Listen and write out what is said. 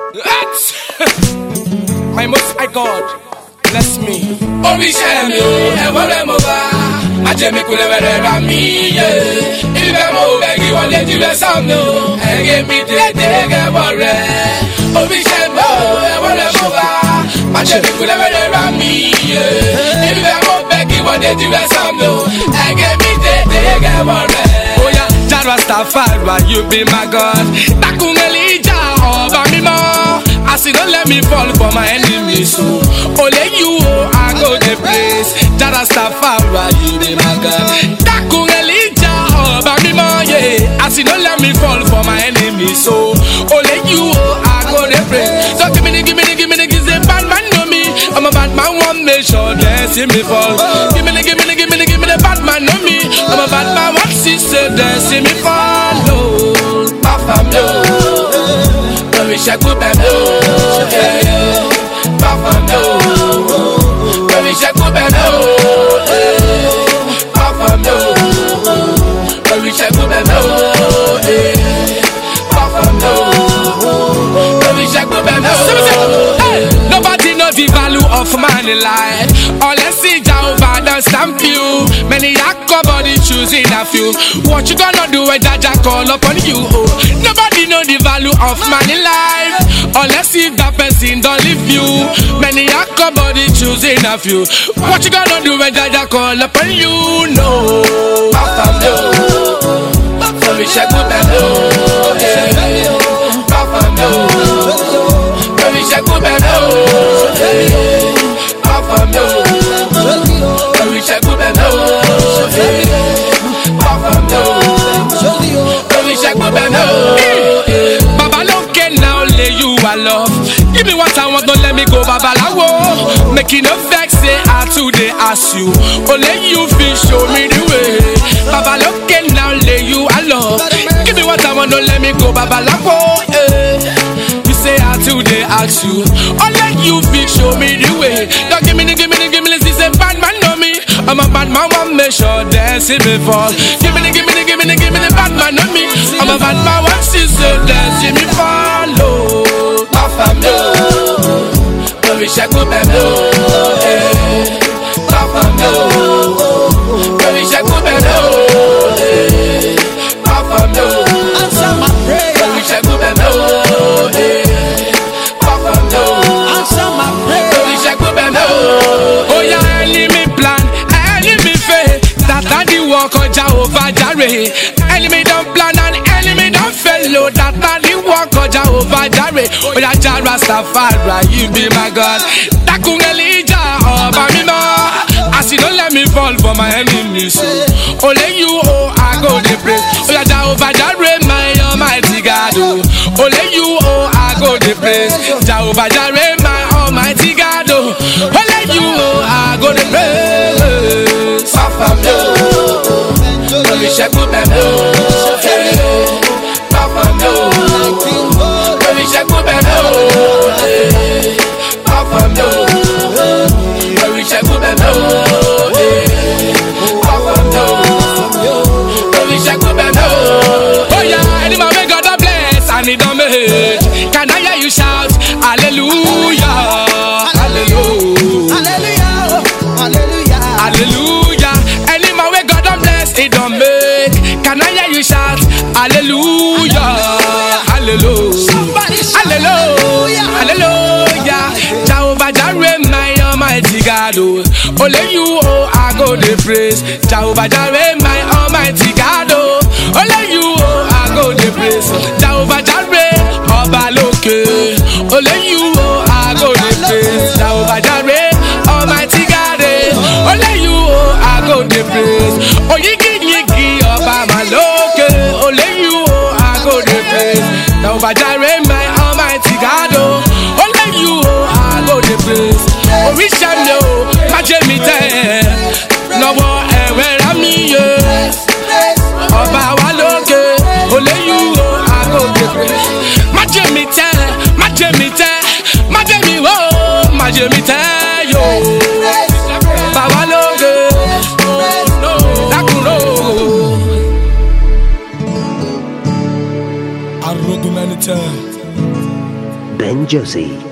My most high God, bless me. Oríṣẹ́ mi o, ẹ̀wọ́n rẹ̀ mo bá. Má jẹ́ mi kúlẹ̀ wẹ̀rẹ̀ ra mi yé. Ibẹ̀ mo bẹ̀ kí wọ́n lè jílẹ̀ sọ́mi o. Ẹ̀gẹ́ mi dédé gẹ́wọ́ rẹ̀. Oríṣẹ́ mi o, ẹ̀wọ́n rẹ̀ mo bá. Má jẹ́ mi kúlẹ̀ wẹ̀rẹ̀ ra mi yé. Ibẹ̀ mo bẹ̀ kí wọ́n lè jílẹ̀ sọ́mi o. Ẹ̀gẹ́ mi dédé gẹ́wọ́ rẹ̀. Oya, Jah Rastafari, you be my God. Takun Elijah, ọba mímọ́. As you don't let me fall for my enemies, so only you I go the place. Jah Rastafari, you be my God. Takun Elijah, ọba mímọ́, yeah. As you don't let me fall for my enemies, so only you I go the place. So give me the, cause a bad man know me. I'm a bad man, one make sure they see me fall. Give me the bad man know me. I'm a bad man, one see they see me fall. No, Papa no. Oríṣẹ́ kú bẹ̀ mí o, Papa no. Oríṣẹ́ kú bẹ̀ mí o, Papa no. Oríṣẹ́ kú bẹ̀ mí o, Papa no. Oríṣẹ́ kú bẹ̀ mí o. Nobody know the value of man in life unless see Jehovah don't stamp you. Many body choosing a few. What you gonna do when Jaja call upon you? Oh, nobody know the value of man in life unless if that person don't leave you. Many body choosing a few. What you gonna do when Jaja call upon you? No, Papa no. Oríṣẹ́ kú bẹ̀ mí o, Papa no. Oríṣẹ́ kú bẹ̀ mí o, Papa no. Oríṣẹ́ kú bẹ̀ mí o, Papa no. Oríṣẹ́ kú bẹ̀ mí o. Baba loke now lay you I love. Give me what I want, don't let me go, Babalawo. Make it no vex, say I today ask you. Only you feel show me the way. Baba loke now lay you I love. Give me what I want, don't let me go, Babalawo. You say I today ask you. Only you feel show me the way. Don't give me the, this a bad man know me. I'm a bad man, one make sure they see me fall. Give me the bad man know me. I'm a bad man, one see so they see me fall. Oh, Papa no. Oríṣẹ́ kú bẹ̀ mí o, Papa no. Oríṣẹ́ kú bẹ̀ mí o, Papa no. Answer my prayer. Oríṣẹ́ kú bẹ̀ mí o, Papa no. Answer my prayer. Oríṣẹ́ kú bẹ̀ mí o. oh yeah, enemy plan, enemy fail. That the work of Jehovah Jireh. Enemy don't plan and enemy don't fail. Oh, that the work of Jehovah Jireh. Oh yeah, Jah Rastafari, you be my God. Takun Elijah, ọba mímọ́. As you don't let me fall for my enemies, only you I go the praise. Oh yeah, Jehovah Jireh, my almighty God. Oh, only you I go the praise. Jehovah Jireh, my almighty God. Oh, only you I go the praise. Papa no. Oríṣẹ́ kú bẹ̀ mí o, Papa no. Oríṣẹ́ kú bẹ̀ mí o, Papa no. Oríṣẹ́ kú bẹ̀ mí o, Papa no. Oríṣẹ́ kú bẹ̀ mí o. Oh yeah, any man wey God don bless and he don make. Can I hear you shout hallelujah, hallelujah, Hallelujah. Hallelujah. hallelujah. Any man wey God don bless, he don make. Can I hear you shout hallelujah, hallelujah, Somebody shout hallelujah, hallelujah. Jehovah Jireh, my almighty God. Oh, only you I go the praise. Jehovah Jireh, my almighty God. Oh, only you I go the praise. Jehovah Jireh, ọba lókè. Only you I go the praise. Jehovah Jireh, almighty God. Only you I go the praise. Oyigiyigi ọba màlókè. Only you I go the praise. Jehovah Jireh, my almighty God. Only you I go the praise. Oríṣẹ́ mi o, má jẹ́ mi tẹ́. Lọ́wọ́ ẹ̀wẹ̀ rà mí yé. Ben Josie.